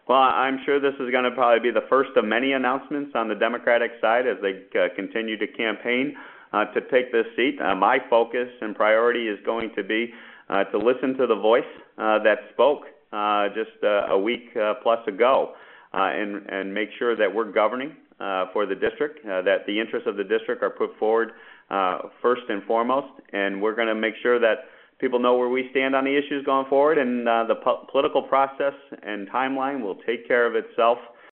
Well, I'm sure this is going to probably be the first of many announcements on the Democratic side as they continue to campaign to take this seat. My focus and priority is going to be to listen to the voice that spoke just a week plus ago and make sure that we're governing for the district, that the interests of the district are put forward first and foremost, and we're going to make sure that people know where we stand on the issues going forward, and the political process and timeline will take care of itself